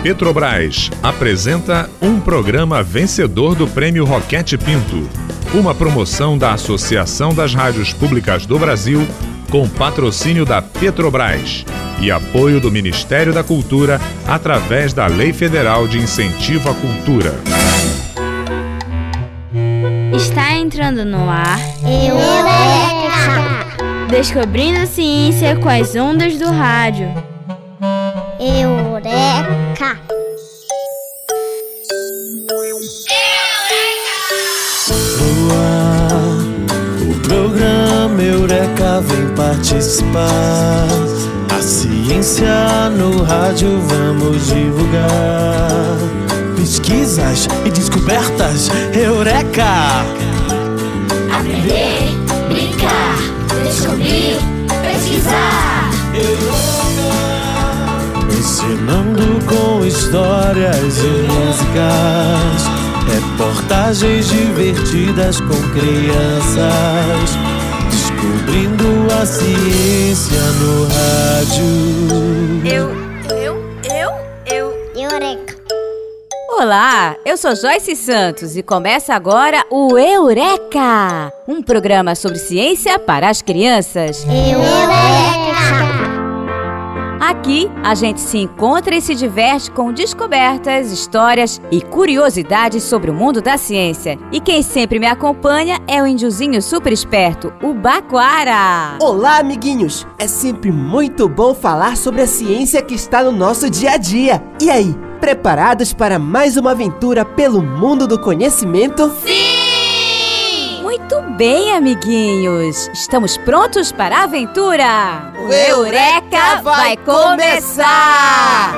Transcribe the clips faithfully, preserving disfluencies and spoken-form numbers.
Petrobras apresenta um programa vencedor do Prêmio Roquete Pinto, uma promoção da Associação das Rádios Públicas do Brasil, com patrocínio da Petrobras e apoio do Ministério da Cultura através da Lei Federal de Incentivo à Cultura. Está entrando no ar Eureka! Descobrindo a ciência com as ondas do rádio. Eureka! No ar, o programa Eureka vem participar. A ciência no rádio vamos divulgar. Pesquisas e descobertas, Eureka! Aprender, brincar, descobrir, pesquisar. Eureka! Ensinando com histórias e músicas, reportagens divertidas com crianças, descobrindo a ciência no rádio. Eu, eu, eu, eu. Eureka! Olá, eu sou Joyce Santos e começa agora o Eureka, um programa sobre ciência para as crianças. Eureka! Aqui a gente se encontra e se diverte com descobertas, histórias e curiosidades sobre o mundo da ciência. E quem sempre me acompanha é o índiozinho super esperto, o Baquara. Olá, amiguinhos! É sempre muito bom falar sobre a ciência que está no nosso dia a dia. E aí, preparados para mais uma aventura pelo mundo do conhecimento? Sim! Muito bem, amiguinhos! Estamos prontos para a aventura? O Eureka vai começar!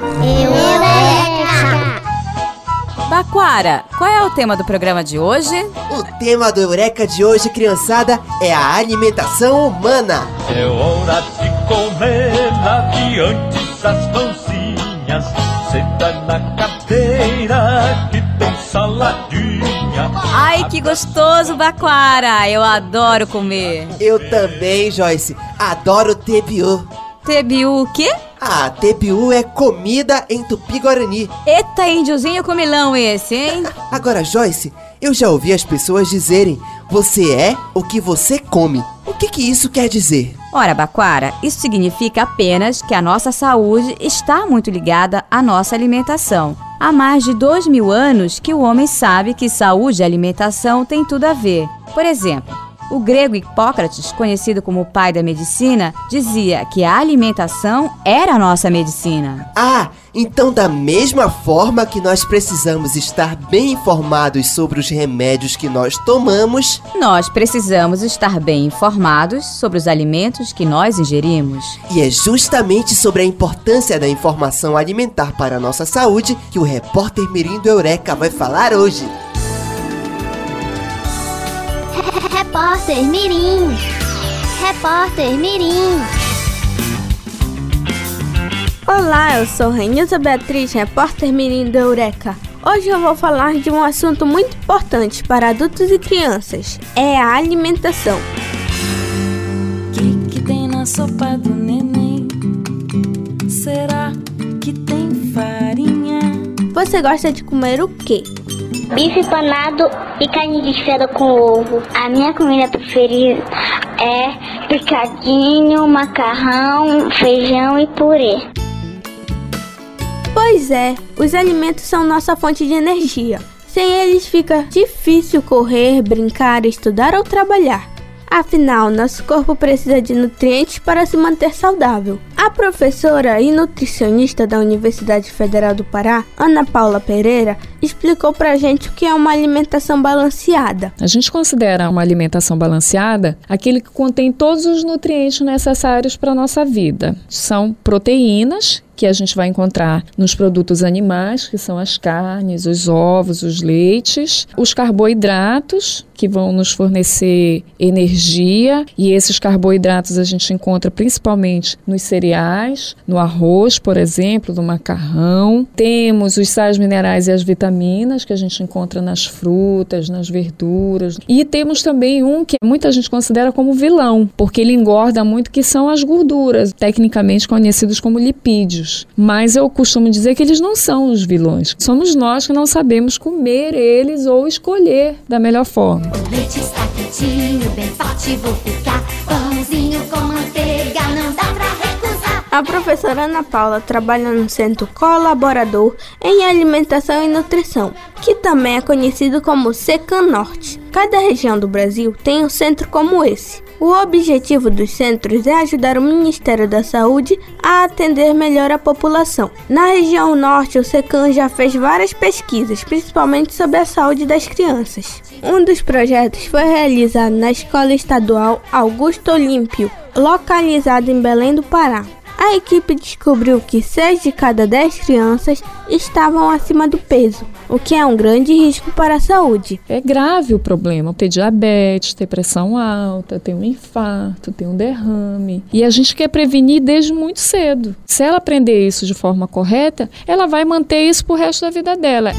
Eureka! Baquara, qual é o tema do programa de hoje? O tema do Eureka de hoje, criançada, é a alimentação humana. É hora de comer adiante as mãozinhas. Senta na cadeira que tem saladinha. Ai, que gostoso, Baquara! Eu adoro comer. Eu também, Joyce. Adoro tebiu. Tebiu o quê? Ah, tebiu é comida em tupi-guarani. Eita, índiozinho comilão esse, hein? Agora, Joyce, eu já ouvi as pessoas dizerem: você é o que você come. O que que isso quer dizer? Ora, Baquara, isso significa apenas que a nossa saúde está muito ligada à nossa alimentação. Há mais de dois mil anos que o homem sabe que saúde e alimentação têm tudo a ver. Por exemplo, o grego Hipócrates, conhecido como o pai da medicina, dizia que a alimentação era a nossa medicina. Ah, então da mesma forma que nós precisamos estar bem informados sobre os remédios que nós tomamos, nós precisamos estar bem informados sobre os alimentos que nós ingerimos. E é justamente sobre a importância da informação alimentar para a nossa saúde que o repórter Mirim do Eureka vai falar hoje. Repórter Mirim! Repórter Mirim! Olá, eu sou Renilza Beatriz, repórter Mirim do Eureka. Hoje eu vou falar de um assunto muito importante para adultos e crianças. É a alimentação. Que que tem na sopa do neném? Será que tem farinha? Você gosta de comer o quê? Bife panado e carne desfiada com ovo. A minha comida preferida é picadinho, macarrão, feijão e purê. Pois é, os alimentos são nossa fonte de energia. Sem eles fica difícil correr, brincar, estudar ou trabalhar. Afinal, nosso corpo precisa de nutrientes para se manter saudável. A professora e nutricionista da Universidade Federal do Pará, Ana Paula Pereira, explicou pra gente o que é uma alimentação balanceada. A gente considera uma alimentação balanceada aquele que contém todos os nutrientes necessários para a nossa vida. São proteínas, que a gente vai encontrar nos produtos animais, que são as carnes, os ovos, os leites, os carboidratos, que vão nos fornecer energia, e esses carboidratos a gente encontra principalmente nos cereais, no arroz, por exemplo, no macarrão. Temos os sais minerais e as vitaminas que a gente encontra nas frutas, nas verduras. E temos também um que muita gente considera como vilão, porque ele engorda muito, que são as gorduras, tecnicamente conhecidos como lipídios. Mas eu costumo dizer que eles não são os vilões. Somos nós que não sabemos comer eles ou escolher da melhor forma. O leite está quentinho, bem forte vou ficar. Pãozinho com manteiga, não dá pra recusar. A professora Ana Paula trabalha no Centro Colaborador em Alimentação e Nutrição, que também é conhecido como SECAM Norte. Cada região do Brasil tem um centro como esse. O objetivo dos centros é ajudar o Ministério da Saúde a atender melhor a população. Na região norte, o SECAM já fez várias pesquisas, principalmente sobre a saúde das crianças. Um dos projetos foi realizado na Escola Estadual Augusto Olímpio, localizada em Belém do Pará. A equipe descobriu que seis de cada dez crianças estavam acima do peso, o que é um grande risco para a saúde. É grave o problema, ter diabetes, ter pressão alta, ter um infarto, ter um derrame. E a gente quer prevenir desde muito cedo. Se ela aprender isso de forma correta, ela vai manter isso pro resto da vida dela.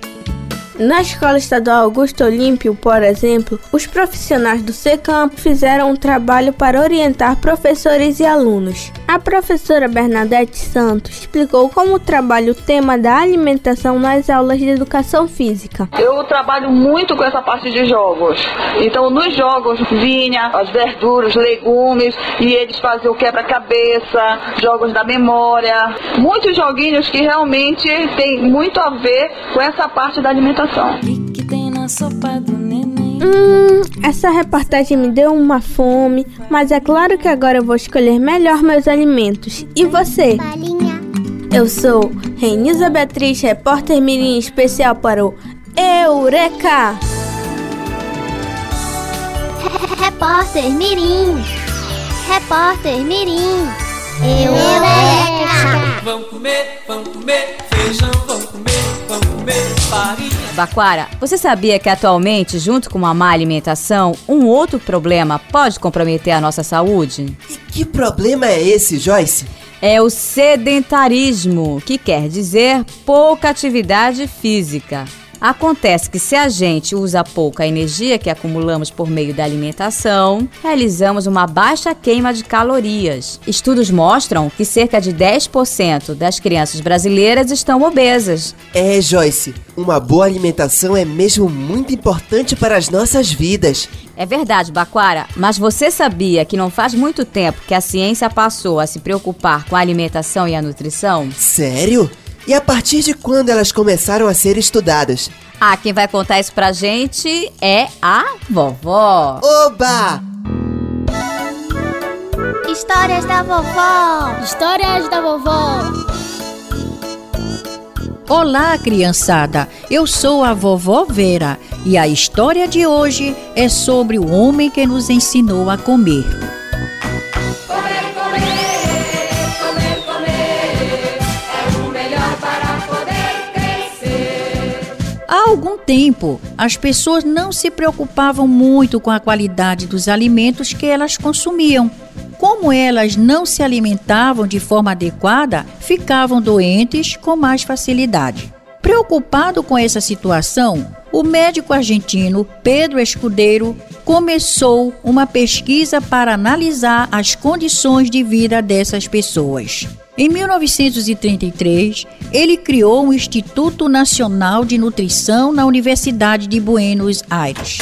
Na Escola Estadual Augusto Olímpio, por exemplo, os profissionais do SECAM fizeram um trabalho para orientar professores e alunos. A professora Bernadette Santos explicou como trabalha o tema da alimentação nas aulas de educação física. Eu trabalho muito com essa parte de jogos. Então, nos jogos vinha as verduras, legumes, e eles faziam o quebra-cabeça, jogos da memória, muitos joguinhos que realmente tem muito a ver com essa parte da alimentação. Que tem na sopa do neném. Hum, essa reportagem me deu uma fome, mas é claro que agora eu vou escolher melhor meus alimentos. E você? Eu sou Renilza Beatriz, repórter mirim especial para o Eureka! Repórter mirim. Repórter mirim. Eureka! Vamos comer, vamos comer feijão, vamos comer, vamos comer farinha. Baquara, você sabia que atualmente, junto com uma má alimentação, um outro problema pode comprometer a nossa saúde? E que problema é esse, Joyce? É o sedentarismo, que quer dizer pouca atividade física. Acontece que se a gente usa pouca energia que acumulamos por meio da alimentação, realizamos uma baixa queima de calorias. Estudos mostram que cerca de dez por cento das crianças brasileiras estão obesas. É, Joyce, uma boa alimentação é mesmo muito importante para as nossas vidas. É verdade, Baquara, mas você sabia que não faz muito tempo que a ciência passou a se preocupar com a alimentação e a nutrição? Sério? E a partir de quando elas começaram a ser estudadas? Ah, quem vai contar isso pra gente é a vovó. Oba! Histórias da vovó. Histórias da vovó. Olá, criançada! Eu sou a vovó Vera e a história de hoje é sobre o homem que nos ensinou a comer. Há algum tempo, as pessoas não se preocupavam muito com a qualidade dos alimentos que elas consumiam. Como elas não se alimentavam de forma adequada, ficavam doentes com mais facilidade. Preocupado com essa situação, o médico argentino Pedro Escudeiro começou uma pesquisa para analisar as condições de vida dessas pessoas. Em mil novecentos e trinta e três, ele criou o Instituto Nacional de Nutrição na Universidade de Buenos Aires.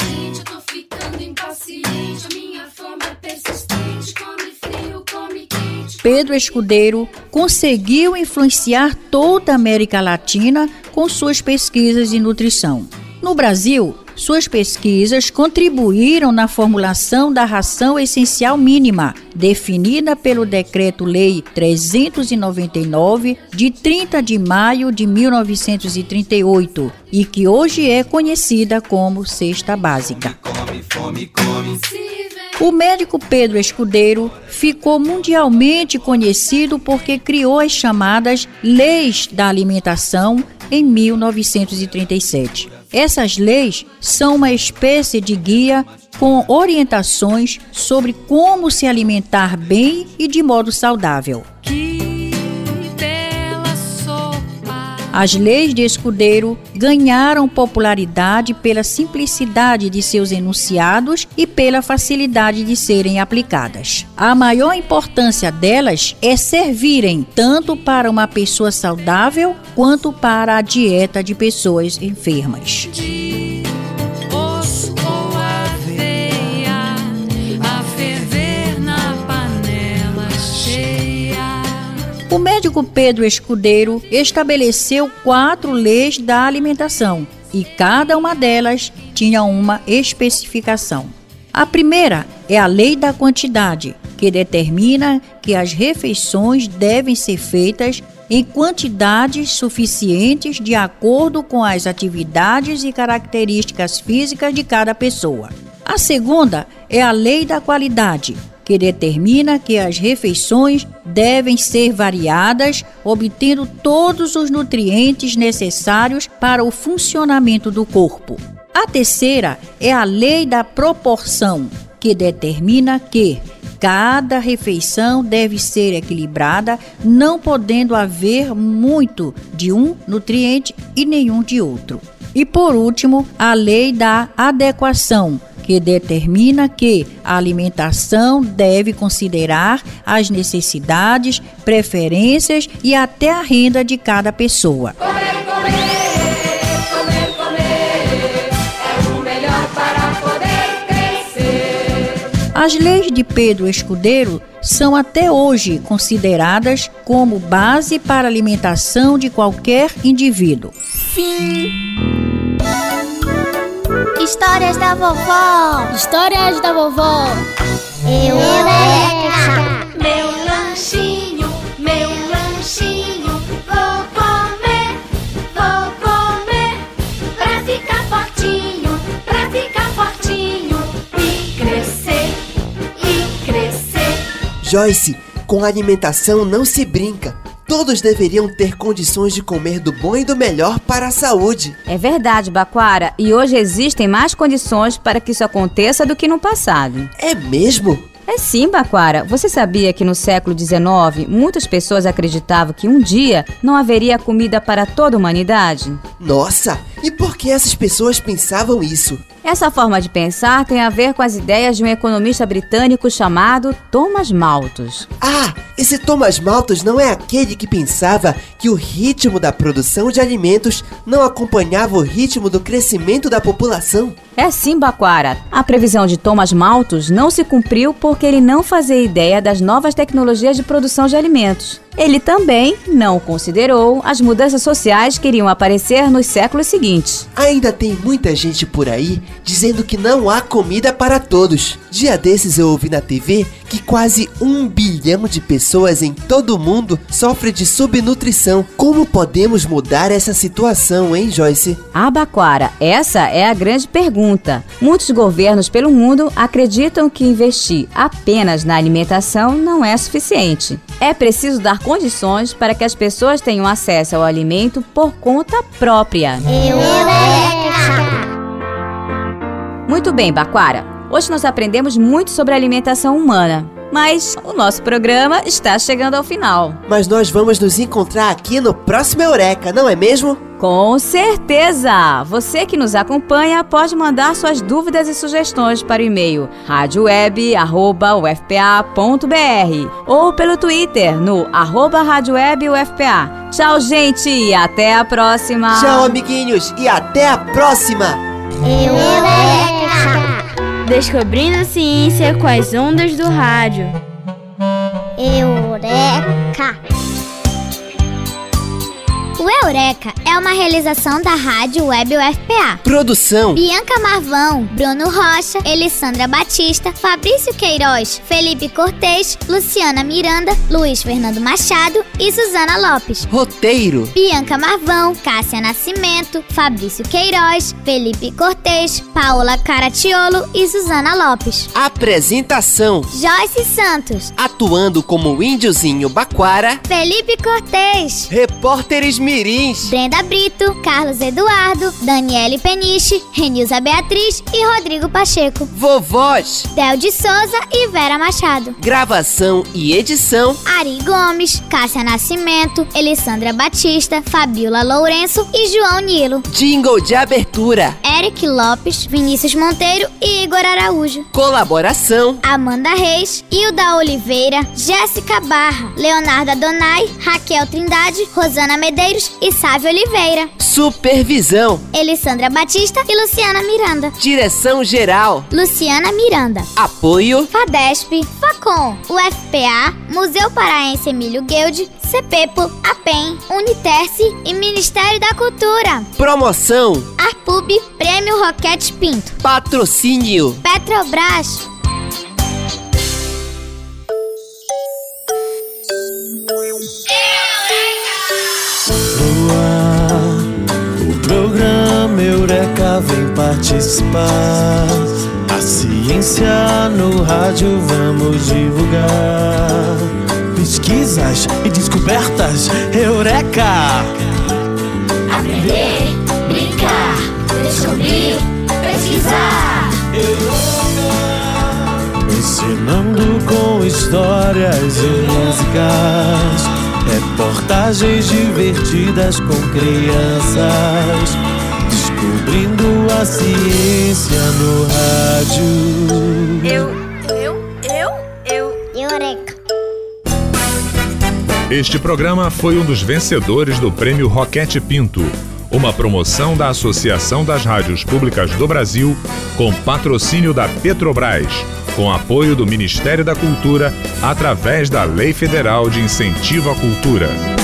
Pedro Escudeiro conseguiu influenciar toda a América Latina com suas pesquisas de nutrição. No Brasil, suas pesquisas contribuíram na formulação da ração essencial mínima, definida pelo Decreto-Lei trezentos e noventa e nove, de trinta de maio de mil novecentos e trinta e oito, e que hoje é conhecida como Cesta Básica. Come, come, come. O médico Pedro Escudeiro ficou mundialmente conhecido porque criou as chamadas Leis da Alimentação em mil novecentos e trinta e sete. Essas leis são uma espécie de guia com orientações sobre como se alimentar bem e de modo saudável. As leis de Escudeiro ganharam popularidade pela simplicidade de seus enunciados e pela facilidade de serem aplicadas. A maior importância delas é servirem tanto para uma pessoa saudável quanto para a dieta de pessoas enfermas. O médico Pedro Escudeiro estabeleceu quatro leis da alimentação e cada uma delas tinha uma especificação. A primeira é a lei da quantidade, que determina que as refeições devem ser feitas em quantidades suficientes de acordo com as atividades e características físicas de cada pessoa. A segunda é a lei da qualidade, que determina que as refeições devem ser variadas, obtendo todos os nutrientes necessários para o funcionamento do corpo. A terceira é a lei da proporção, que determina que cada refeição deve ser equilibrada, não podendo haver muito de um nutriente e nenhum de outro. E por último, a lei da adequação, que determina que a alimentação deve considerar as necessidades, preferências e até a renda de cada pessoa. Comer, comer, comer, comer, é o melhor para poder crescer. As leis de Pedro Escudeiro são até hoje consideradas como base para a alimentação de qualquer indivíduo. Fim. Histórias da vovó. Histórias da vovó. Eureka! Meu lanchinho, meu lanchinho, vou comer, vou comer, pra ficar fortinho, pra ficar fortinho e crescer, e crescer. Joyce, com a alimentação não se brinca. Todos deveriam ter condições de comer do bom e do melhor para a saúde. É verdade, Baquara, e hoje existem mais condições para que isso aconteça do que no passado. É mesmo? É sim, Baquara. Você sabia que no século dezenove, muitas pessoas acreditavam que um dia não haveria comida para toda a humanidade? Nossa, e por que essas pessoas pensavam isso? Essa forma de pensar tem a ver com as ideias de um economista britânico chamado Thomas Malthus. Ah, esse Thomas Malthus não é aquele que pensava que o ritmo da produção de alimentos não acompanhava o ritmo do crescimento da população? É sim, Baquara. A previsão de Thomas Malthus não se cumpriu porque ele não fazia ideia das novas tecnologias de produção de alimentos. Ele também não considerou as mudanças sociais que iriam aparecer nos séculos seguintes. Ainda tem muita gente por aí dizendo que não há comida para todos. Dia desses eu ouvi na T V que quase um bilhão de pessoas em todo o mundo sofrem de subnutrição. Como podemos mudar essa situação, hein, Joyce? Ah, Baquara, essa é a grande pergunta. Muitos governos pelo mundo acreditam que investir apenas na alimentação não é suficiente. É preciso dar condições para que as pessoas tenham acesso ao alimento por conta própria. Eureka! Muito bem, Baquara. Hoje nós aprendemos muito sobre a alimentação humana, mas o nosso programa está chegando ao final. Mas nós vamos nos encontrar aqui no próximo Eureka, não é mesmo? Com certeza! Você que nos acompanha pode mandar suas dúvidas e sugestões para o e-mail rádio web arroba u f p a ponto b r ou pelo Twitter no arroba rádio web u f p a. Tchau, gente, e até a próxima! Tchau, amiguinhos, e até a próxima! Eureka! Descobrindo a ciência com as ondas do rádio. Eureka! O Eureka é uma realização da Rádio Web U F P A. Produção: Bianca Marvão, Bruno Rocha, Elissandra Batista, Fabrício Queiroz, Felipe Cortez, Luciana Miranda, Luiz Fernando Machado e Suzana Lopes. Roteiro: Bianca Marvão, Cássia Nascimento, Fabrício Queiroz, Felipe Cortez, Paola Caratiolo e Suzana Lopes. Apresentação: Joyce Santos. Atuando como o índiozinho Baquara, Felipe Cortez. Repórteres Mirim Martins, Brenda Brito, Carlos Eduardo, Daniele Peniche, Renilza Beatriz e Rodrigo Pacheco. Vovós, Del de Souza e Vera Machado. gravação e edição, Ari Gomes, Cássia Nascimento, Elissandra Batista, Fabiola Lourenço e João Nilo. jingle de abertura, Eric Lopes, Vinícius Monteiro e Igor Araújo. colaboração, Amanda Reis, Hilda Oliveira, Jéssica Barra, Leonarda Donai, Raquel Trindade, Rosana Medeiros e Sávio Oliveira. supervisão, Elissandra Batista e Luciana Miranda. direção geral, Luciana Miranda. apoio, FADESP, FACOM, U F P A, Museu Paraense Emílio Guilde, CEPEPO, APEM, Uniterce e Ministério da Cultura. promoção, Arpub, Prêmio Roquete Pinto. patrocínio. Petrobras. No ar, o programa Eureka vem participar. A ciência no rádio vamos divulgar. Pesquisas e descobertas Eureka! Aprender, brincar, descobrir, pesquisar. Ensinando com histórias e músicas, reportagens divertidas com crianças, descobrindo a ciência no rádio. Eu, eu, eu, eu. Eureka. Este programa foi um dos vencedores do Prêmio Roquete Pinto, uma promoção da Associação das Rádios Públicas do Brasil, com patrocínio da Petrobras, com apoio do Ministério da Cultura, através da Lei Federal de Incentivo à Cultura.